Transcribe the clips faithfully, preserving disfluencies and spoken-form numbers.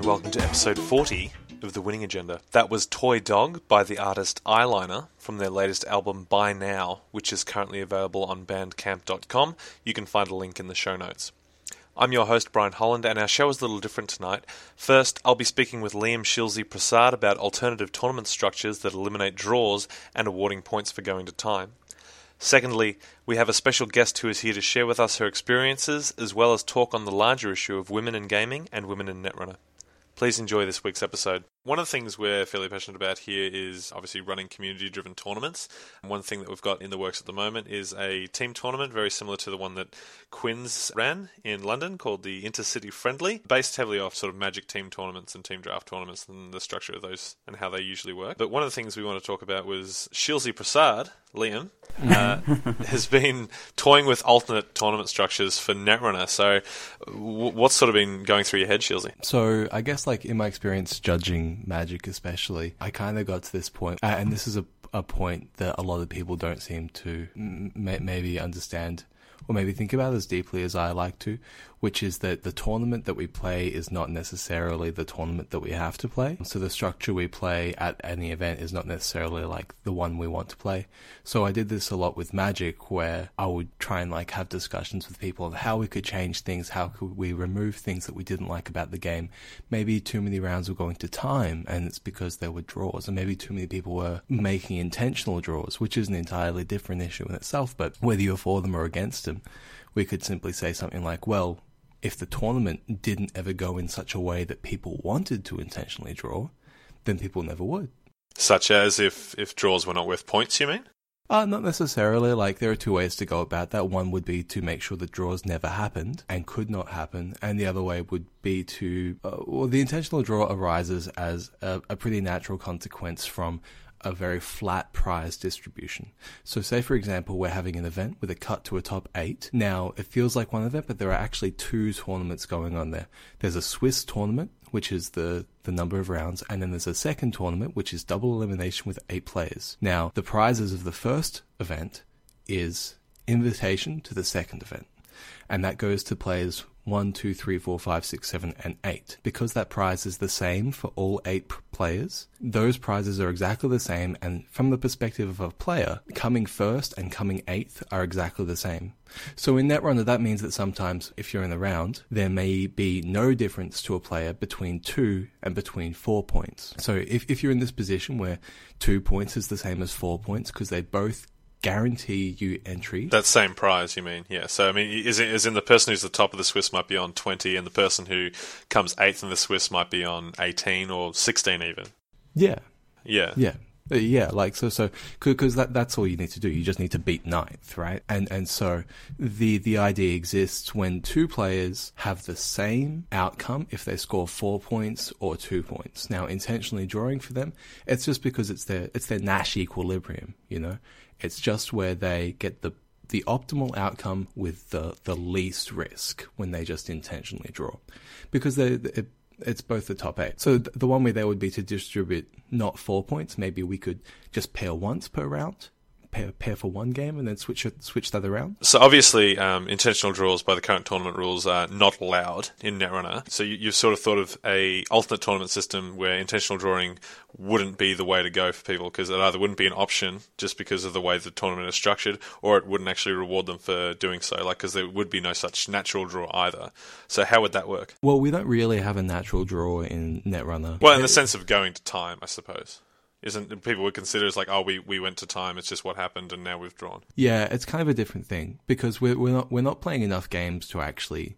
welcome to episode forty of The Winning Agenda. That was Toy Dog by the artist Eyeliner from their latest album By Now, which is currently available on bandcamp dot com. You can find a link in the show notes. I'm your host, Brian Holland, and our show is a little different tonight. First, I'll be speaking with Liam Shilsey Prasad about alternative tournament structures that eliminate draws and awarding points for going to time. Secondly, we have a special guest who is here to share with us her experiences, as well as talk on the larger issue of women in gaming and women in Netrunner. Please enjoy this week's episode. One of the things we're fairly passionate about here is obviously running community-driven tournaments. And one thing that we've got in the works at the moment is a team tournament very similar to the one that Quinn's ran in London called the Intercity Friendly, based heavily off sort of Magic team tournaments and team draft tournaments and the structure of those and how they usually work. But one of the things we want to talk about was Shilsey Prasad, Liam, uh, has been toying with alternate tournament structures for Netrunner. So w- what's sort of been going through your head, Shilsey? So I guess like in my experience judging Magic especially, I kind of got to this point, uh, and this is a, a point that a lot of people don't seem to m- maybe understand or maybe think about as deeply as I like to, which is that the tournament that we play is not necessarily the tournament that we have to play. So the structure we play at any event is not necessarily like the one we want to play. So I did this a lot with Magic, where I would try and like have discussions with people of how we could change things, how could we remove things that we didn't like about the game. Maybe too many rounds were going to time, and it's because there were draws, and maybe too many people were making intentional draws, which is an entirely different issue in itself. But whether you're for them or against them, we could simply say something like, well, if the tournament didn't ever go in such a way that people wanted to intentionally draw, then people never would. Such as if, if draws were not worth points, you mean? Uh, not necessarily. Like, there are two ways to go about that. One would be to make sure that draws never happened and could not happen. And the other way would be to... Uh, well, the intentional draw arises as a, a pretty natural consequence from a very flat prize distribution. So say, for example, we're having an event with a cut to a top eight. Now, it feels like one event, but there are actually two tournaments going on there. There's a Swiss tournament, which is the, the number of rounds, and then there's a second tournament, which is double elimination with eight players. Now, the prizes of the first event is invitation to the second event, and that goes to players one, two, three, four, five, six, seven, and eight. Because that prize is the same for all eight p- players, those prizes are exactly the same, and from the perspective of a player, coming first and coming eighth are exactly the same. So in Netrunner, that means that sometimes, if you're in the round, there may be no difference to a player between two and between four points. So if, if you're in this position where two points is the same as four points, because they both guarantee you entry. That same prize, you mean? Yeah. So, I mean, is, it, is in the person who's the top of the Swiss might be on twenty, and the person who comes eighth in the Swiss might be on eighteen or sixteen even. Yeah. Yeah. Yeah. Uh, Yeah, like, so, so, because that, that's all you need to do. You just need to beat ninth, right? And, and so the, the idea exists when two players have the same outcome if they score four points or two points. Now, intentionally drawing for them, it's just because it's their, it's their Nash equilibrium, you know? It's just where they get the, the optimal outcome with the, the least risk when they just intentionally draw. Because they, it, it's both the top eight. So the one way there would be to distribute not four points. Maybe we could just pair once per round, pair, pair for one game, and then switch it, switch that around. So obviously, um, intentional draws by the current tournament rules are not allowed in Netrunner. So you, you've sort of thought of a alternate tournament system where intentional drawing wouldn't be the way to go for people, because it either wouldn't be an option just because of the way the tournament is structured, or it wouldn't actually reward them for doing so, like, because there would be no such natural draw either. So how would that work? Well, we don't really have a natural draw in Netrunner. Well, in the sense of going to time, I suppose. Isn't people would consider it's like, oh, we, we went to time, it's just what happened, and now we've drawn. Yeah, it's kind of a different thing, because we're we're not we're not playing enough games to actually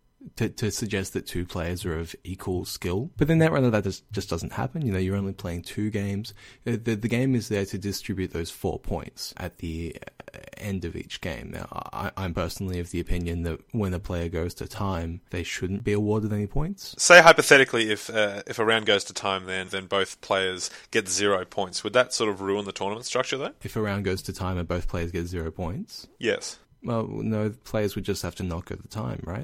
to to suggest that two players are of equal skill. But in Netrunner, that just, just doesn't happen. You know, you're only playing two games. The, the the game is there to distribute those four points at the end of each game. Now, I, I'm personally of the opinion that when a player goes to time, they shouldn't be awarded any points. Say hypothetically, if uh, if a round goes to time, then then both players get zero points. Would that sort of ruin the tournament structure, though? If a round goes to time and both players get zero points? Yes. Well, no, players would just have to not go to time, right?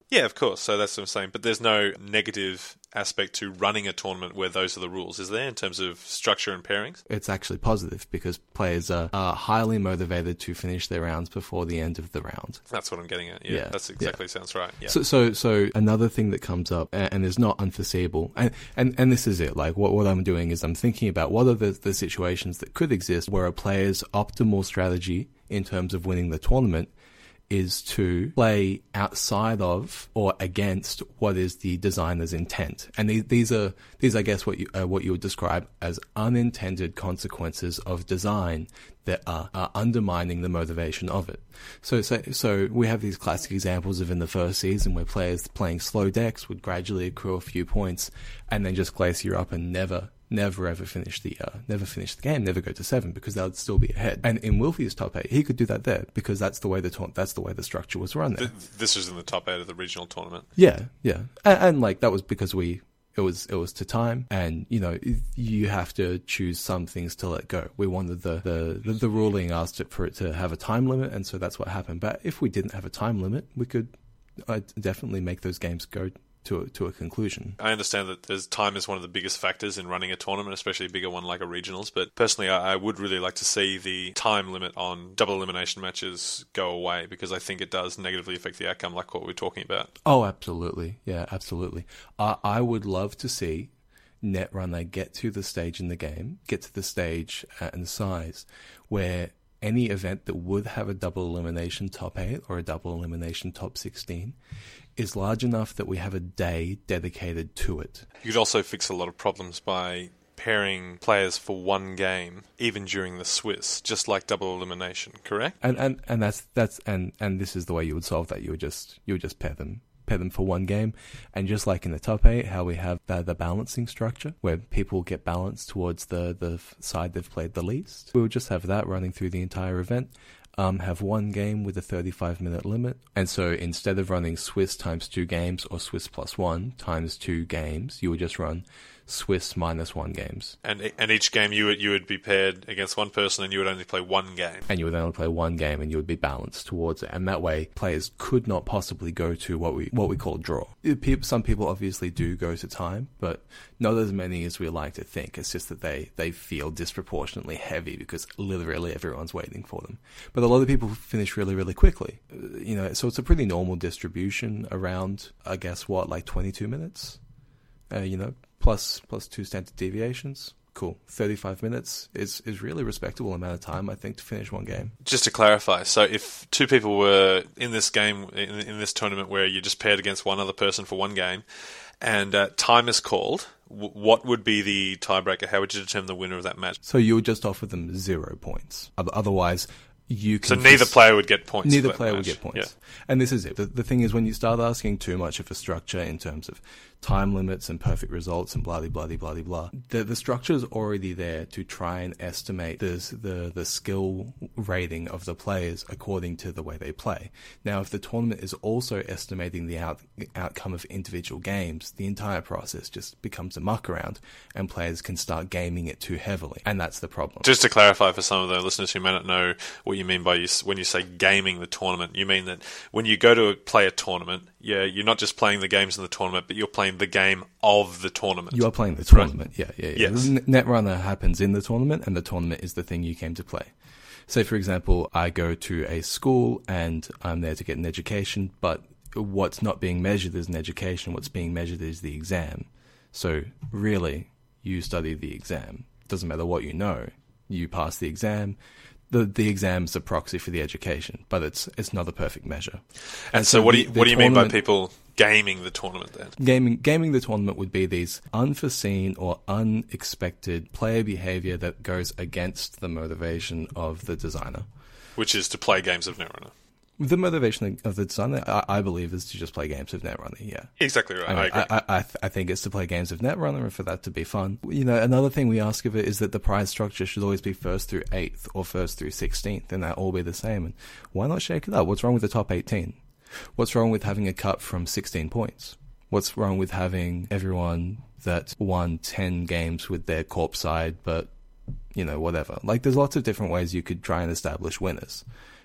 Yeah, of course. So that's what I'm saying. But there's no negative aspect to running a tournament where those are the rules, is there, in terms of structure and pairings? It's actually positive because players are, are highly motivated to finish their rounds before the end of the round. That's what I'm getting at. Yeah, Yeah, that's exactly yeah. sounds right. Yeah. So, so, so another thing that comes up and, and is not unforeseeable, and, and, and this is it. Like what, what I'm doing is I'm thinking about what are the, the situations that could exist where a player's optimal strategy in terms of winning the tournament is to play outside of or against what is the designer's intent. And these, these are, these, I guess, what you, uh, what you would describe as unintended consequences of design that are, are undermining the motivation of it. So, so, so we have these classic examples of in the first season where players playing slow decks would gradually accrue a few points and then just glacier up and never Never ever finish the uh, never finish the game, never go to seven because they would still be ahead. And in Wilfie's top eight, he could do that there because that's the way the ta- that's the way the structure was run there. This was in the top eight of the regional tournament. Yeah, yeah, and, and like that was because we it was it was to time, and you know you have to choose some things to let go. We wanted the the the, the ruling asked it for it to have a time limit, and so that's what happened. But if we didn't have a time limit, we could uh, definitely make those games go to a, to a conclusion. I understand that there's time is one of the biggest factors in running a tournament, especially a bigger one like a regionals. But personally, I, I would really like to see the time limit on double elimination matches go away because I think it does negatively affect the outcome, like what we're talking about. Oh, absolutely. Yeah, absolutely. Uh, I would love to see Netrunner get to the stage in the game, get to the stage and size where any event that would have a double elimination top eight or a double elimination top sixteen is large enough that we have a day dedicated to it. You could also fix a lot of problems by pairing players for one game, even during the Swiss, just like double elimination, correct? And and, and that's that's and, and this is the way you would solve that. You would just you would just pair them pair them for one game, and just like in the top eight, how we have the, the balancing structure where people get balanced towards the the side they've played the least. We would just have that running through the entire event. Um, have one game with a thirty-five minute limit. And so instead of running Swiss times two games or Swiss plus one times two games, you would just run Swiss minus one games. And and each game you would, you would be paired against one person and you would only play one game. And you would only play one game and you would be balanced towards it. And that way, players could not possibly go to what we what we call draw. It, some people obviously do go to time, but not as many as we like to think. It's just that they, they feel disproportionately heavy because literally everyone's waiting for them. But a lot of people finish really, really quickly. You know, so it's a pretty normal distribution around, I guess, what, like twenty-two minutes? Uh, you know, plus plus two standard deviations. Cool. thirty-five minutes is, is really respectable amount of time, I think, to finish one game. Just to clarify, so if two people were in this game, in, in this tournament where you just paired against one other person for one game, and uh, time is called, w- what would be the tiebreaker? How would you determine the winner of that match? So you would just offer them zero points. Otherwise, you can... So neither fis- player would get points. Neither for that player match. would get points. Yeah. And this is it. The, the thing is, when you start asking too much of a structure in terms of time limits and perfect results and blah, blah, blah, blah, blah, the, the structure is already there to try and estimate the, the, the skill rating of the players according to the way they play. Now, if the tournament is also estimating the out, outcome of individual games, the entire process just becomes a muck around and players can start gaming it too heavily. And that's the problem. Just to clarify for some of the listeners who may not know what you mean by you, when you say gaming the tournament, you mean that when you go to play a tournament, yeah, you're not just playing the games in the tournament, but you're playing the game of the tournament. You are playing the tournament, right? yeah, yeah, yeah. Yes. Netrunner happens in the tournament, and the tournament is the thing you came to play. Say, for example, I go to a school, and I'm there to get an education, but what's not being measured is an education, what's being measured is the exam. So, really, you study the exam. Doesn't matter what you know. You pass the exam. The the exam's a proxy for the education, but it's it's not a perfect measure. And, and so, so, what do you, what do you mean by people gaming the tournament then? Gaming gaming the tournament would be these unforeseen or unexpected player behavior that goes against the motivation of the designer, which is to play games of Netrunner. The motivation of the designer, I, I believe, is to just play games of Netrunner, yeah. Exactly right, I, mean, I agree. I, I, I think it's to play games of Netrunner and for that to be fun. You know, another thing we ask of it is that the prize structure should always be first through eighth or first through sixteenth, and that all be the same. And why not shake it up? What's wrong with the top eighteen? What's wrong with having a cut from sixteen points? What's wrong with having everyone that won ten games with their corpse side, but, you know, whatever? Like, there's lots of different ways you could try and establish winners.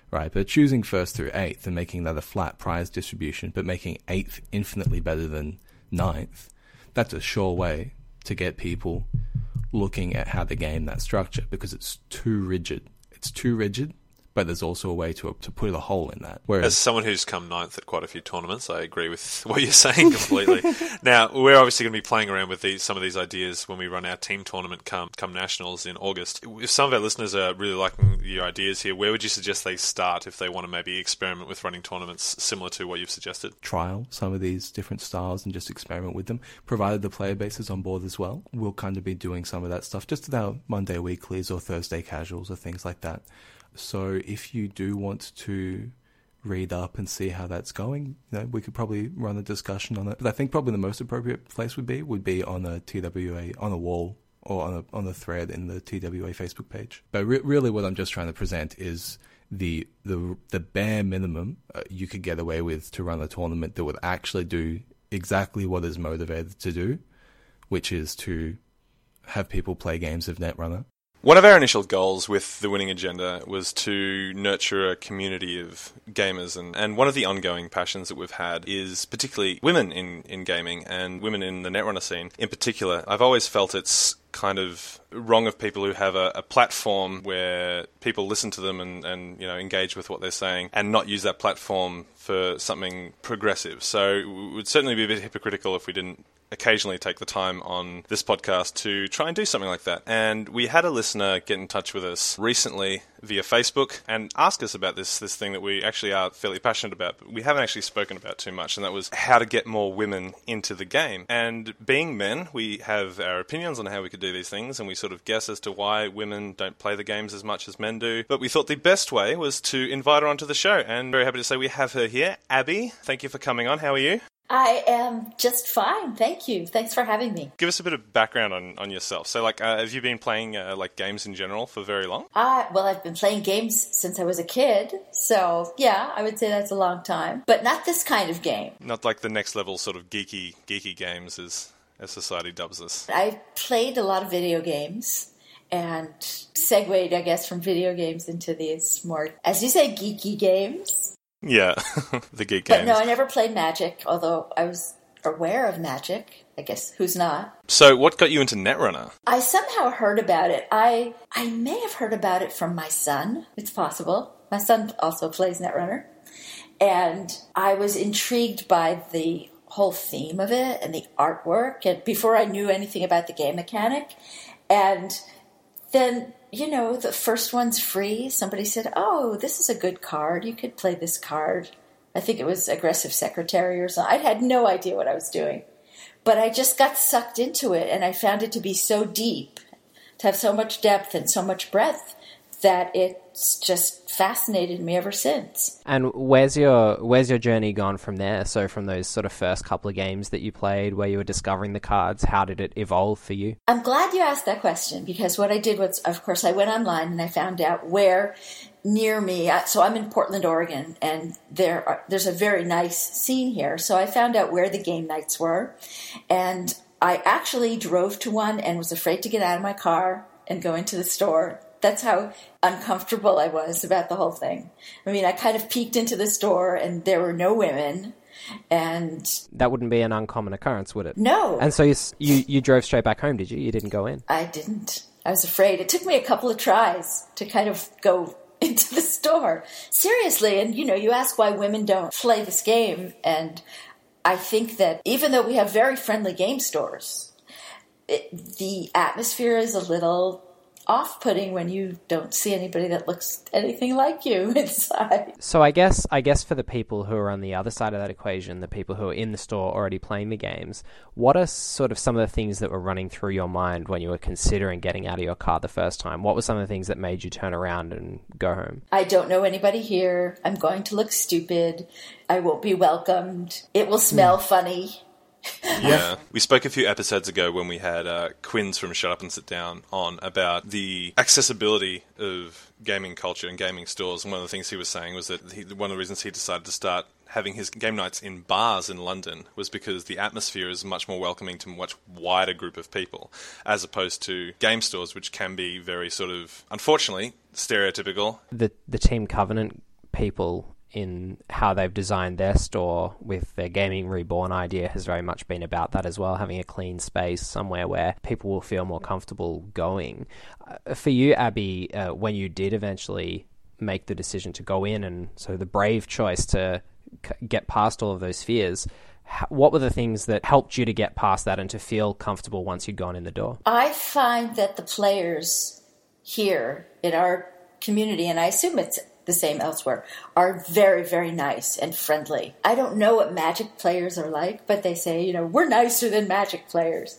right? But choosing first through eighth and making that a flat prize distribution, but making eighth infinitely better than ninth, that's a sure way to get people looking at how to game that structure, because it's too rigid. It's too rigid, but there's also a way to to put a hole in that. Whereas, as someone who's come ninth at quite a few tournaments, I agree with what you're saying completely. Now, we're obviously going to be playing around with these, some of these ideas when we run our team tournament come, come nationals in August. If some of our listeners are really liking your ideas here, where would you suggest they start if they want to maybe experiment with running tournaments similar to what you've suggested? Trial some of these different styles and just experiment with them, provided the player base is on board as well. We'll kind of be doing some of that stuff just at our Monday weeklies or Thursday casuals or things like that. So if you do want to read up and see how that's going, you know, we could probably run a discussion on it. But I think probably the most appropriate place would be would be on a T W A, on a wall, or on a on a thread in the T W A Facebook page. But re- really what I'm just trying to present is the the the bare minimum uh, you could get away with to run a tournament that would actually do exactly what is motivated to do, which is to have people play games of Netrunner. One of our initial goals with the Winning Agenda was to nurture a community of gamers, and, and one of the ongoing passions that we've had is particularly women in, in gaming and women in the Netrunner scene in particular. I've always felt it's kind of wrong of people who have a, a platform where people listen to them and, and you know engage with what they're saying and not use that platform for something progressive. So it would certainly be a bit hypocritical if we didn't occasionally take the time on this podcast to try and do something like that. And we had a listener get in touch with us recently via Facebook and ask us about this this thing that we actually are fairly passionate about, but we haven't actually spoken about too much, and that was how to get more women into the game. And being men, we have our opinions on how we could do these things, and we sort of guess as to why women don't play the games as much as men do. But we thought the best way was to invite her onto the show, and very happy to say we have her here. Abby, thank you for coming on. How are you? I am just fine, thank you. Thanks for having me. Give us a bit of background on, on yourself. So, like, uh, have you been playing uh, like games in general for very long? Uh, well, I've been playing games since I was a kid, so yeah, I would say that's a long time. But not this kind of game. Not like the next level sort of geeky geeky games, as as society dubs us. I've played a lot of video games and segued, I guess, from video games into these more, as you say, geeky games. Yeah, the geek but games. But no, I never played Magic, although I was aware of Magic. I guess, who's not? So what got you into Netrunner? I somehow heard about it. I I may have heard about it from my son. It's possible. My son also plays Netrunner. And I was intrigued by the whole theme of it and the artwork, and before I knew anything about the game mechanic. And then, you know, the first one's free. Somebody said, oh, this is a good card. You could play this card. I think it was Aggressive Secretary or something. I had no idea what I was doing. But I just got sucked into it, and I found it to be so deep, to have so much depth and so much breadth, that it's just fascinated me ever since. And where's your where's your journey gone from there? So from those sort of first couple of games that you played where you were discovering the cards, how did it evolve for you? I'm glad you asked that question, because what I did was, of course, I went online and I found out where near me, so I'm in Portland, Oregon, and there are, there's a very nice scene here. So I found out where the game nights were, and I actually drove to one and was afraid to get out of my car and go into the store. That's how uncomfortable I was about the whole thing. I mean, I kind of peeked into the store and there were no women, and that wouldn't be an uncommon occurrence, would it? No. And so you you, you drove straight back home, did you? You didn't go in? I didn't. I was afraid. It took me a couple of tries to kind of go into the store. Seriously, and you know, you ask why women don't play this game, and I think that even though we have very friendly game stores, it, the atmosphere is a little off-putting when you don't see anybody that looks anything like you inside. So I guess I guess for the people who are on the other side of that equation, the people who are in the store already playing the games, what are sort of some of the things that were running through your mind when you were considering getting out of your car the first time? What were some of the things that made you turn around and go home? I don't know anybody here. I'm going to look stupid. I won't be welcomed. It will smell mm. funny. Yeah, we spoke a few episodes ago when we had uh, Quinns from Shut Up and Sit Down on about the accessibility of gaming culture and gaming stores. And one of the things he was saying was that he, one of the reasons he decided to start having his game nights in bars in London was because the atmosphere is much more welcoming to a much wider group of people, as opposed to game stores, which can be very sort of, unfortunately, stereotypical. The the Team Covenant people in how they've designed their store with their Gaming Reborn idea has very much been about that as well, having a clean space somewhere where people will feel more comfortable going. Uh, for you, Abby, uh, when you did eventually make the decision to go in and so the brave choice to c- get past all of those fears, h- what were the things that helped you to get past that and to feel comfortable once you'd gone in the door? I find that the players here in our community, and I assume it's the same elsewhere, are very, very nice and friendly. I don't know what Magic players are like, but they say, you know, we're nicer than Magic players.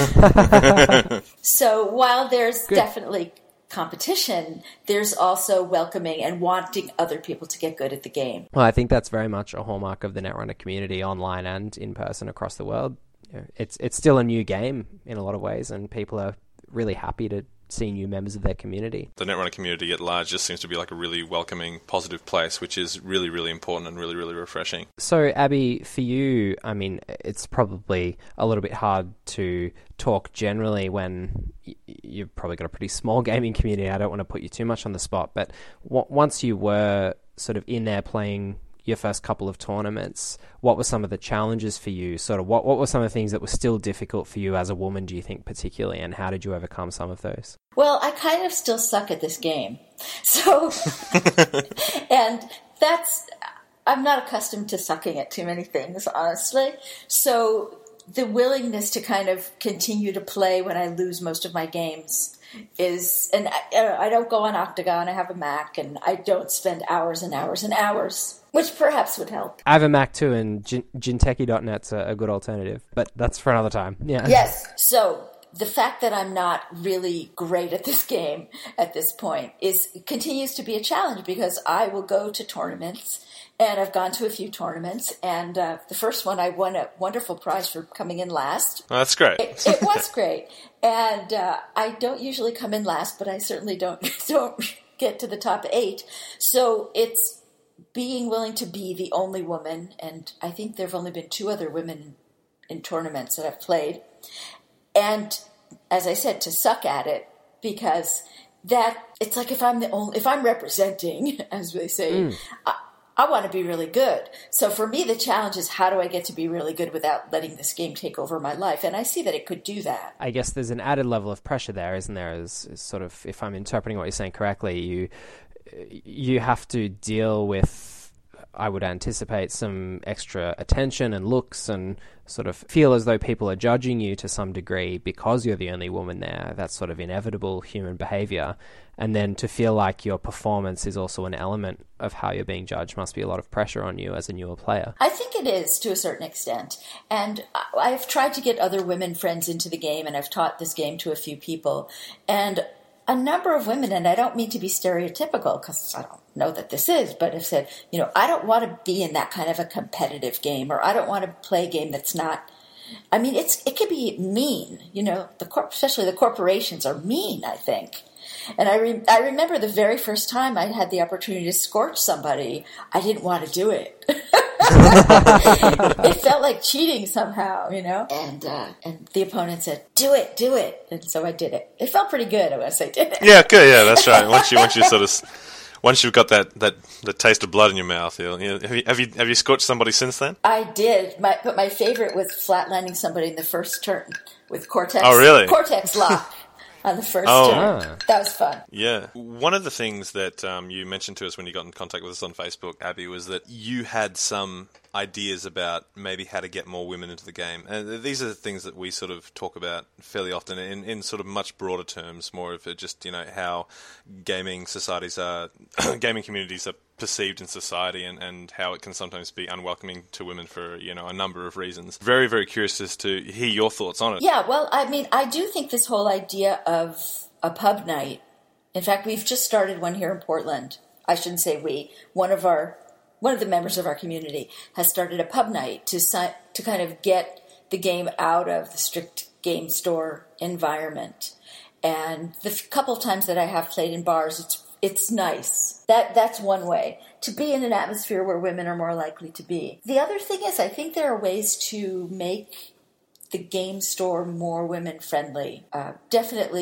So while there's Good. definitely competition, there's also welcoming and wanting other people to get good at the game. Well, I think that's very much a hallmark of the Netrunner community, online and in person across the world. It's it's still a new game in a lot of ways, and people are really happy to see new members of their community. The Netrunner community at large just seems to be like a really welcoming, positive place, which is really, really important and really, really refreshing. So, Abby, for you, I mean, it's probably a little bit hard to talk generally when you've probably got a pretty small gaming community. I don't want to put you too much on the spot, but w- once you were sort of in there playing your first couple of tournaments, what were some of the challenges for you? Sort of what, what were some of the things that were still difficult for you as a woman, do you think, particularly, and how did you overcome some of those? Well, I kind of still suck at this game. So, and that's, I'm not accustomed to sucking at too many things, honestly. So the willingness to kind of continue to play when I lose most of my games is, and I, I don't go on Octagon, I have a Mac, and I don't spend hours and hours and hours, which perhaps would help. I have a Mac too, and Jinteki dot net's a, a good alternative, but that's for another time. Yeah. Yes. So the fact that I'm not really great at this game at this point is continues to be a challenge, because I will go to tournaments, and I've gone to a few tournaments, and uh, the first one I won a wonderful prize for coming in last. Well, that's great. It, it was great. And uh, I don't usually come in last, but I certainly don't don't get to the top eight. So it's being willing to be the only woman, and I think there have only been two other women in tournaments that I've played. And as I said, to suck at it, because that it's like if I'm the only, if I'm representing, as they say, mm. I, I want to be really good. So for me, the challenge is, how do I get to be really good without letting this game take over my life? And I see that it could do that. I guess there's an added level of pressure there, isn't there? As, as sort of, if I'm interpreting what you're saying correctly, you you have to deal with, I would anticipate, some extra attention and looks, and sort of feel as though people are judging you to some degree because you're the only woman there. That's sort of inevitable human behavior. And then to feel like your performance is also an element of how you're being judged must be a lot of pressure on you as a newer player. I think it is, to a certain extent. And I've tried to get other women friends into the game, and I've taught this game to a few people. And a number of women, and I don't mean to be stereotypical, because I don't know that this is, but have said, you know, I don't want to be in that kind of a competitive game, or I don't want to play a game that's not, I mean, it's it can be mean, you know, the corp, especially the corporations are mean, I think. And I re- I remember the very first time I had the opportunity to scorch somebody, I didn't want to do it. It felt like cheating somehow, you know? And uh, and the opponent said, do it, do it. And so I did it. It felt pretty good, I want to say, did it? Yeah, good, yeah, that's right. Once you once you sort of, once you've got that, that, that taste of blood in your mouth, you know, have you have you have you scorched somebody since then? I did, my, but my favorite was flatlining somebody in the first turn with Cortex. Oh, really? Cortex lock. On the first oh. turn. That was fun. Yeah. One of the things that um, you mentioned to us when you got in contact with us on Facebook, Abby, was that you had some ideas about maybe how to get more women into the game. And these are the things that we sort of talk about fairly often in, in sort of much broader terms, more of just, you know, how gaming societies are, gaming communities are perceived in society, and, and how it can sometimes be unwelcoming to women for, you know, a number of reasons. Very, very curious as to hear your thoughts on it. Yeah, well, I mean, I do think this whole idea of a pub night, in fact, we've just started one here in Portland. I shouldn't say we. One of our, one of the members of our community has started a pub night to to kind of get the game out of the strict game store environment. And the couple of times that I have played in bars, it's It's nice. That that's one way, to be in an atmosphere where women are more likely to be. The other thing is, I think there are ways to make the game store more women-friendly. Uh, definitely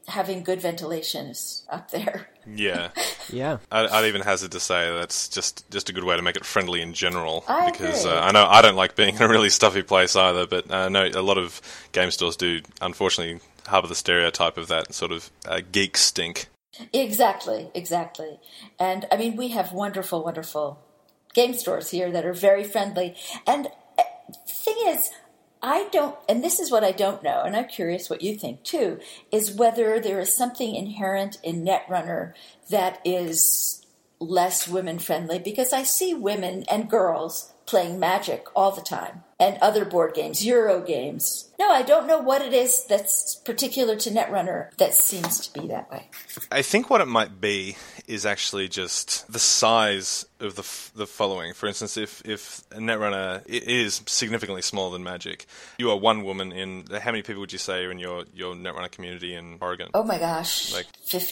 having good ventilation is up there. Yeah. Yeah. I'd, I'd even hazard to say that's just, just a good way to make it friendly in general. I because agree. Uh, I know I don't like being in a really stuffy place either, but I know a lot of game stores do, unfortunately, harbour the stereotype of that sort of uh, geek stink. Exactly, exactly. And, I mean, we have wonderful, wonderful game stores here that are very friendly. And uh, the thing is, I don't, and this is what I don't know, and I'm curious what you think too, is whether there is something inherent in Netrunner that is less women-friendly, because I see women and girls playing Magic all the time, and other board games, Euro games. No, I don't know what it is that's particular to Netrunner that seems to be that way. I think what it might be is actually just the size of the f- the following. For instance, if if Netrunner is significantly smaller than Magic, you are one woman in. How many people would you say are in your, your Netrunner community in Oregon? Oh my gosh, Like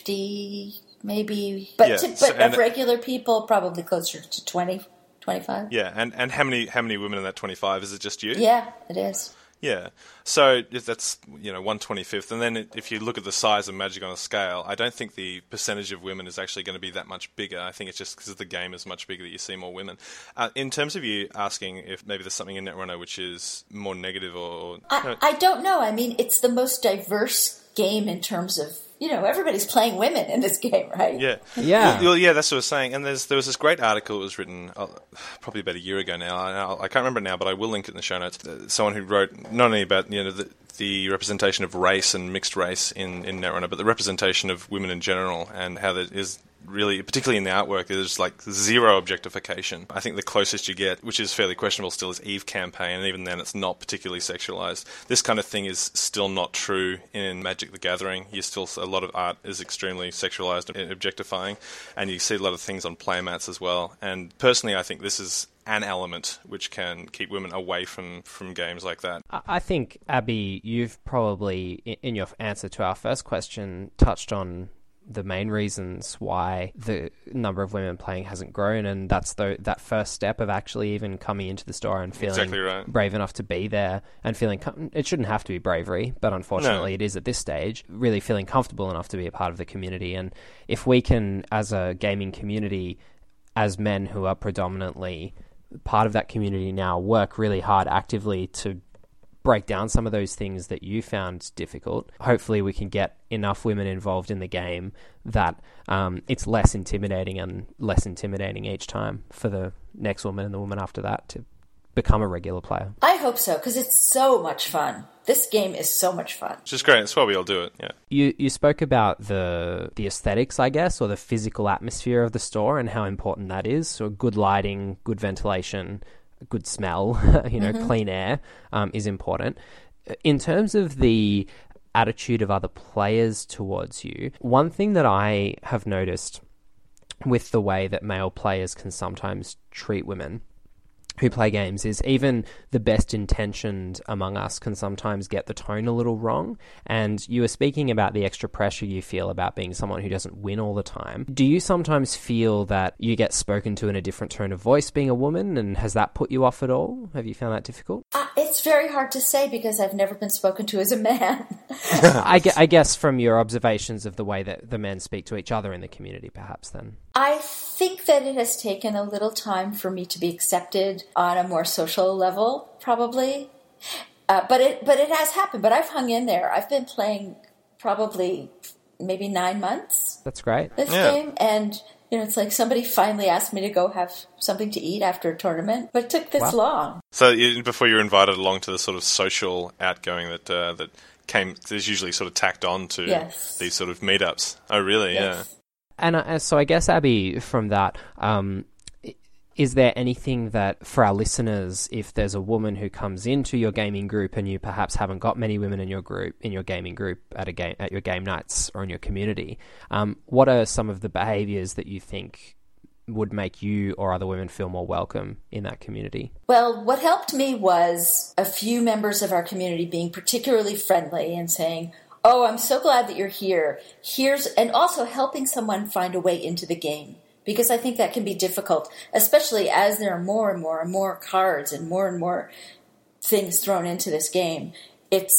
fifty maybe, but Yeah, to, but so- and- of regular people, probably closer to twenty, twenty-five. Yeah, and, and how many how many women in that twenty-five? Is it just you? Yeah, it is. Yeah. So if that's, you know, one twenty-fifth. And then it, if you look at the size of Magic on a scale, I don't think the percentage of women is actually going to be that much bigger. I think it's just because the game is much bigger that you see more women. Uh, in terms of you asking if maybe there's something in Netrunner which is more negative or... or I, I don't know. I mean, it's the most diverse game in terms of, you know, everybody's playing women in this game, right? Yeah, Yeah. Well, well, yeah, that's what I was saying. And there's there was this great article that was written uh, probably about a year ago now. I, I can't remember now, but I will link it in the show notes. Uh, someone who wrote not only about you know the, the representation of race and mixed race in in Netrunner, but the representation of women in general and how there is really, particularly in the artwork, there's like zero objectification. I think the closest you get, which is fairly questionable still, is Eve Campaign, and even then it's not particularly sexualized. This kind of thing is still not true in Magic the Gathering. You still, a lot of art is extremely sexualized and objectifying, and you see a lot of things on playmats as well. And personally, I think this is an element which can keep women away from, from games like that. I I think, Abby, you've probably, i- in your answer to our first question, touched on the main reasons why the number of women playing hasn't grown, and that's the, that first step of actually even coming into the store and feeling Exactly right. brave enough to be there and feeling com- it shouldn't have to be bravery, but unfortunately No. it is at this stage, really feeling comfortable enough to be a part of the community. And if we can, as a gaming community, as men who are predominantly part of that community now, work really hard actively to break down some of those things that you found difficult, hopefully we can get enough women involved in the game that um, it's less intimidating and less intimidating each time for the next woman and the woman after that to become a regular player. I hope so, because it's so much fun. This game is so much fun. Which is great. That's why we all do it, yeah. You you spoke about the the aesthetics, I guess, or the physical atmosphere of the store and how important that is. So good lighting, good ventilation, good smell, you know, mm-hmm. clean air um, is important. In terms of the attitude of other players towards you, one thing that I have noticed with the way that male players can sometimes treat women who play games is even the best intentioned among us can sometimes get the tone a little wrong. And you were speaking about the extra pressure you feel about being someone who doesn't win all the time. Do you sometimes feel that you get spoken to in a different tone of voice being a woman, and has that put you off at all? Have you found that difficult? Uh, it's very hard to say because I've never been spoken to as a man. I, gue- I guess from your observations of the way that the men speak to each other in the community, perhaps then. I think that it has taken a little time for me to be accepted on a more social level, probably. Uh, but it but it has happened. But I've hung in there. I've been playing probably maybe nine months. That's great. This Yeah. game. And, you know, it's like somebody finally asked me to go have something to eat after a tournament. But it took this Wow. long. So you, before you were invited along to the sort of social outgoing that uh, that came, is usually sort of tacked on to Yes. these sort of meetups. Oh, really? Yes. And uh, so I guess, Abby, from that, um, i- is there anything that, for our listeners, if there's a woman who comes into your gaming group and you perhaps haven't got many women in your group, in your gaming group at a game, at your game nights or in your community, um, what are some of the behaviours that you think would make you or other women feel more welcome in that community? Well, what helped me was a few members of our community being particularly friendly and saying, "Oh, I'm so glad that you're here. Here's," and also helping someone find a way into the game. Because I think that can be difficult, especially as there are more and more and more cards and more and more things thrown into this game. It's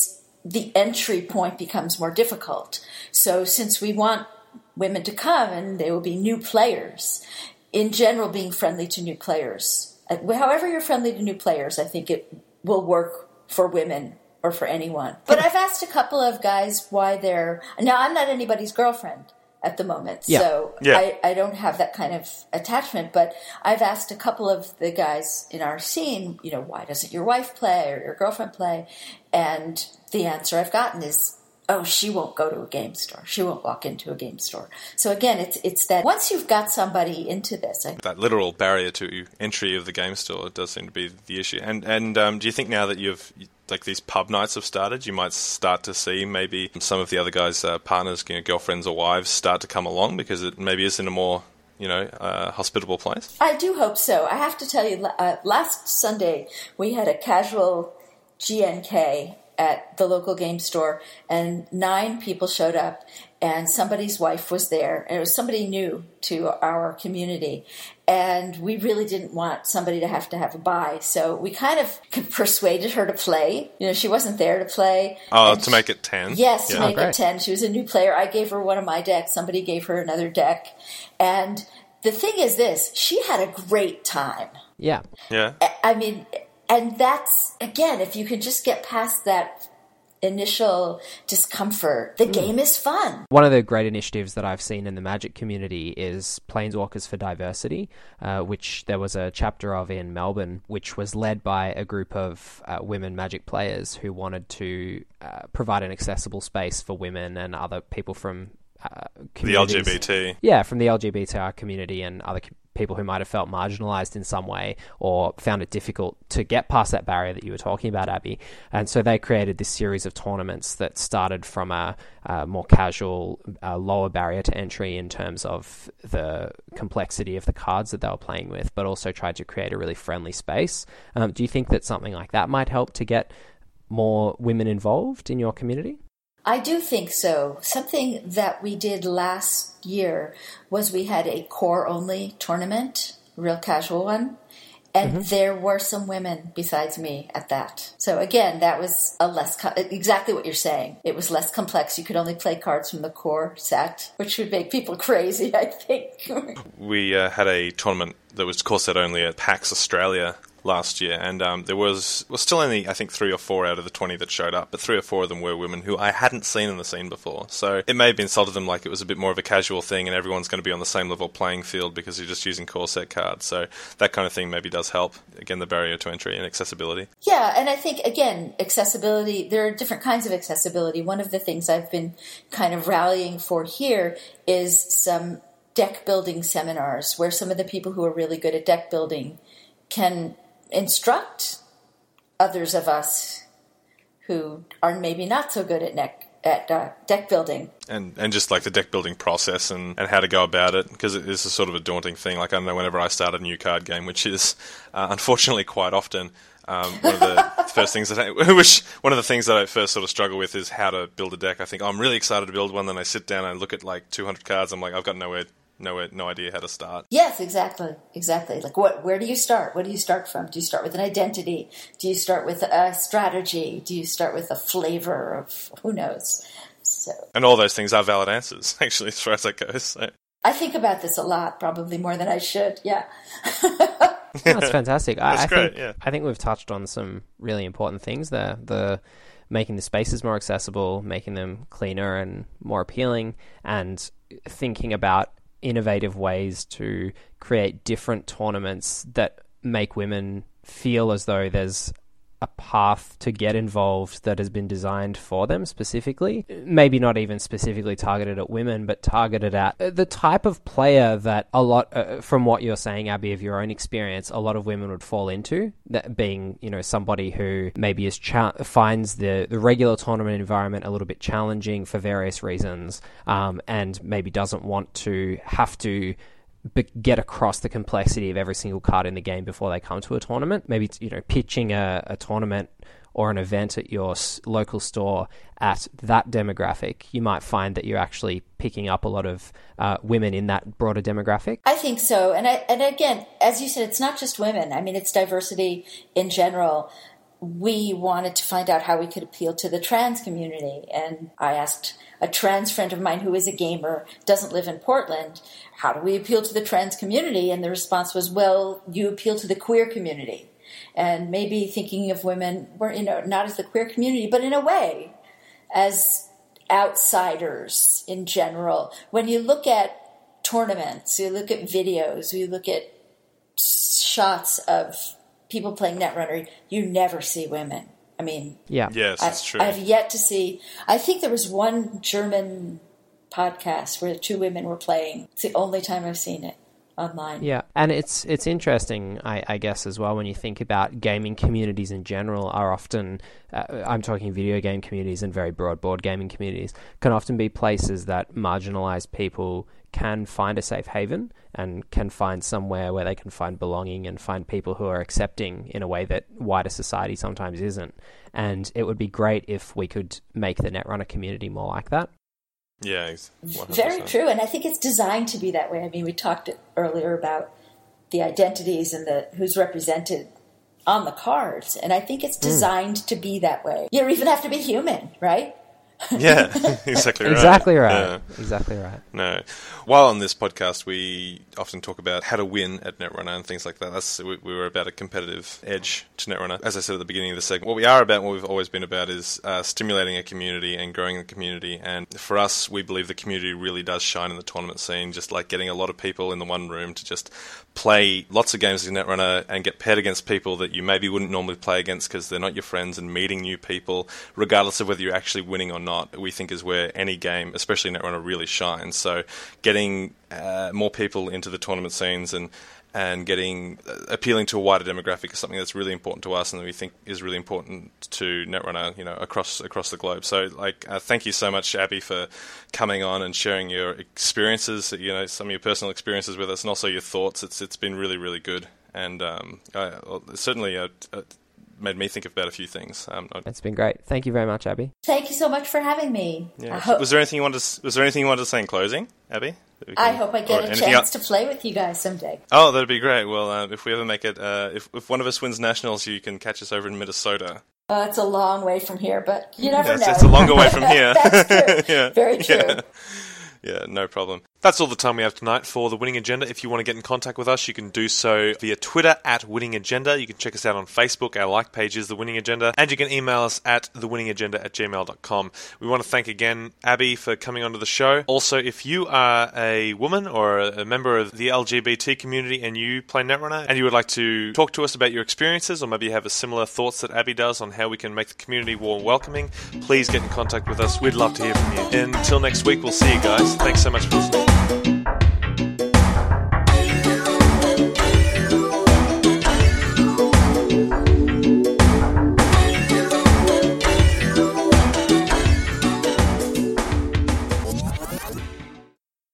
the entry point becomes more difficult. So since we want women to come and they will be new players, in general being friendly to new players, however you're friendly to new players, I think it will work for women or for anyone. But I've asked a couple of guys why they're... Now, I'm not anybody's girlfriend at the moment, yeah. so yeah. I, I don't have that kind of attachment, but I've asked a couple of the guys in our scene, you know, why doesn't your wife play or your girlfriend play? And the answer I've gotten is, oh, she won't go to a game store. She won't walk into a game store. So again, it's it's that once you've got somebody into this... I, that literal barrier to entry of the game store does seem to be the issue. And and um, do you think now that you've... like these pub nights have started, you might start to see maybe some of the other guys' uh, partners, you know, girlfriends or wives start to come along because it maybe is in a more, you know, uh, hospitable place? I do hope so. I have to tell you, uh, last Sunday we had a casual G N K at the local game store, and nine people showed up, and somebody's wife was there, and it was somebody new to our community, and we really didn't want somebody to have to have a buy, so we kind of persuaded her to play. You know, she wasn't there to play. Oh, to make it ten? Yes, to yeah. make oh, it ten. She was a new player. I gave her one of my decks. Somebody gave her another deck, and the thing is this, she had a great time. Yeah. Yeah. I mean... And that's, again, if you can just get past that initial discomfort, the mm. game is fun. One of the great initiatives that I've seen in the Magic community is Planeswalkers for Diversity, uh, which there was a chapter of in Melbourne, which was led by a group of uh, women Magic players who wanted to uh, provide an accessible space for women and other people from uh, the L G B T. Yeah, from the L G B T I community and other communities. People who might have felt marginalized in some way or found it difficult to get past that barrier that you were talking about, Abby. And so they created this series of tournaments that started from a, a more casual, uh, lower barrier to entry in terms of the complexity of the cards that they were playing with, but also tried to create a really friendly space. Um, do you think that something like that might help to get more women involved in your community? I do think so. Something that we did last year was we had a core-only tournament, a real casual one, and mm-hmm. there were some women besides me at that. So again, that was a less co- exactly what you're saying. It was less complex. You could only play cards from the core set, which would make people crazy, I think. We uh, had a tournament that was core set only at PAX Australia last year, and um, there was was still only, I think, three or four out of the twenty that showed up, but three or four of them were women who I hadn't seen in the scene before. So it may have been sold to them like it was a bit more of a casual thing and everyone's going to be on the same level playing field because you're just using core set cards. So that kind of thing maybe does help, again, the barrier to entry and accessibility. Yeah, and I think, again, accessibility, there are different kinds of accessibility. One of the things I've been kind of rallying for here is some deck building seminars where some of the people who are really good at deck building can instruct others of us who are maybe not so good at neck, at uh, deck building. And and just like the deck building process and, and how to go about it, because it is a sort of a daunting thing. Like, I don't know, whenever I start a new card game, which is uh, unfortunately quite often, um, one of the first things that I, which one of the things that I first sort of struggle with is how to build a deck. I think, oh, I'm really excited to build one, then I sit down and look at like two hundred cards, I'm like, I've got nowhere No, no idea how to start. Yes, exactly, exactly. Like, what? Where do you start? What do you start from? Do you start with an identity? Do you start with a strategy? Do you start with a flavor of who knows? So, and all those things are valid answers, actually, as far as that goes. So. I think about this a lot, probably more than I should. Yeah, that's fantastic. I, That's I great. Think, yeah, I think we've touched on some really important things there. The making the spaces more accessible, making them cleaner and more appealing, and thinking about innovative ways to create different tournaments that make women feel as though there's a path to get involved that has been designed for them specifically. Maybe not even specifically targeted at women, but targeted at the type of player that a lot, uh, from what you're saying, Abby, of your own experience, a lot of women would fall into, that being, you know, somebody who maybe is cha- finds the, the regular tournament environment a little bit challenging for various reasons, um, and maybe doesn't want to have to get across the complexity of every single card in the game before they come to a tournament. Maybe, you know, pitching a, a tournament or an event at your s- local store at that demographic, you might find that you're actually picking up a lot of uh, women in that broader demographic. I think so. And I, and again, as you said, it's not just women. I mean, it's diversity in general. we wanted to find out how we could appeal to the trans community. And I asked a trans friend of mine who is a gamer, doesn't live in Portland, how do we appeal to the trans community? And the response was, well, you appeal to the queer community. And maybe thinking of women, were, you know, not as the queer community, but in a way, as outsiders in general. When you look at tournaments, you look at videos, you look at shots of people playing Netrunner, you never see women. I mean, yeah, yes, that's I, true. I've yet to see. I think there was one German podcast where two women were playing. It's the only time I've seen it online. Yeah, and it's it's interesting, I, I guess, as well, when you think about gaming communities in general are often, uh, I'm talking video game communities and very broad board gaming communities, can often be places that marginalized people can find a safe haven and can find somewhere where they can find belonging and find people who are accepting in a way that wider society sometimes isn't. And it would be great if we could make the Netrunner community more like that. Yeah, one hundred percent. Very true. And I think it's designed to be that way. I mean, we talked earlier about the identities and the who's represented on the cards. And I think it's designed mm. to be that way. You don't even have to be human, right? Yeah, exactly right. Exactly right. Yeah. Exactly right. No. While on this podcast, we often talk about how to win at Netrunner and things like that. That's we, we were about a competitive edge to Netrunner. As I said at the beginning of the segment, what we are about, what we've always been about, is uh, stimulating a community and growing the community. And for us, we believe the community really does shine in the tournament scene, just like getting a lot of people in the one room to just play lots of games in Netrunner and get paired against people that you maybe wouldn't normally play against because they're not your friends, and meeting new people, regardless of whether you're actually winning or not, we think is where any game, especially Netrunner, really shines. So getting uh, more people into the tournament scenes and and getting uh, appealing to a wider demographic is something that's really important to us and that we think is really important to Netrunner, you know, across across the globe. So, like, uh, thank you so much, Abby, for coming on and sharing your experiences, you know, some of your personal experiences with us, and also your thoughts. It's it's been really really good, and um, I, well, certainly uh, uh, made me think about a few things. Um, it's been great. Thank you very much, Abby. Thank you so much for having me. Yeah. I hope- was there anything you wanted? To, was there anything you wanted to say in closing, Abby? Can, I hope I get a chance else? to play with you guys someday. Oh, that'd be great. Well, uh, if we ever make it, uh, if if one of us wins nationals, you can catch us over in Minnesota. Uh, it's a long way from here, but you never yes, know. It's a longer way from here. That's true. Yeah. Very true. Yeah. Yeah, no problem. That's all the time we have tonight for The Winning Agenda. If you want to get in contact with us, you can do so via Twitter at Winning Agenda. You can check us out on Facebook. Our like page is The Winning Agenda. And you can email us at thewinningagenda at gmail dot com. We want to thank again Abby for coming onto the show. Also, if you are a woman or a member of the L G B T community and you play Netrunner and you would like to talk to us about your experiences, or maybe you have a similar thoughts that Abby does on how we can make the community more welcoming, please get in contact with us. We'd love to hear from you. Until next week, we'll see you guys. Thanks so much for listening.